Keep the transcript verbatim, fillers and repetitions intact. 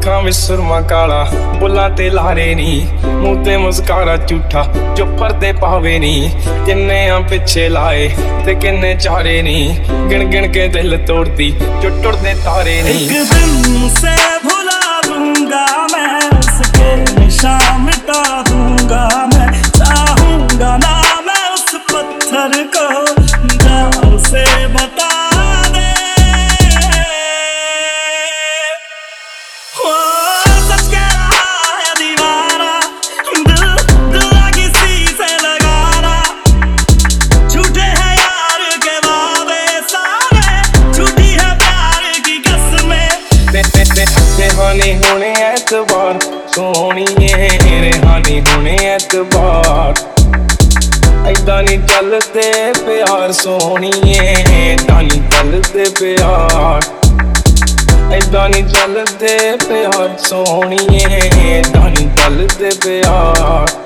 ਅੱਖਾਂ ਵਿੱਚ ਸੁਰਮਾ ਕਾਲਾ, ਬੁੱਲਾਂ ਤੇ ਲਾਰੇ ਨੀ, ਮੂੰਹ ਤੇ ਮੁਸਕਾਰਾ ਝੂਠਾ ਜੋ ਪਰਦੇ ਪਾਵੇ ਨੀ। ਕਿੰਨੇ ਆ ਪਿੱਛੇ ਲਾਏ ਤੇ ਕਿੰਨੇ ਚਾਰੇ ਨੀ, ਗਿਣ ਗਿਣ ਕੇ ਦਿਲ ਤੋੜਦੀ ਜੋ ਟੁੱਟਦੇ ਤਾਰੇ ਨੀ। एक दिन से भुला दूंगा मैं उसके निशान मिटा दूंगा मैं, चाहूंगा ना मैं उस पत्थर को, जा उसे बता दे। ओ सच कह रहा है दीवाना, दिल दिल किसी से लगाना, झूठे हैं यार के वादे सारे, झूठी है प्यार की कसमें। ते ते ते रेहानी होने एतबार सोहणीए, रेहानी होने एतबार। ऐदां नी चलदे प्यार सोहणीए, ऐदां नी चलदे प्यार। ऐदां नी चलदे प्यार सोहणीए, ऐदां नी चलदे प्यार।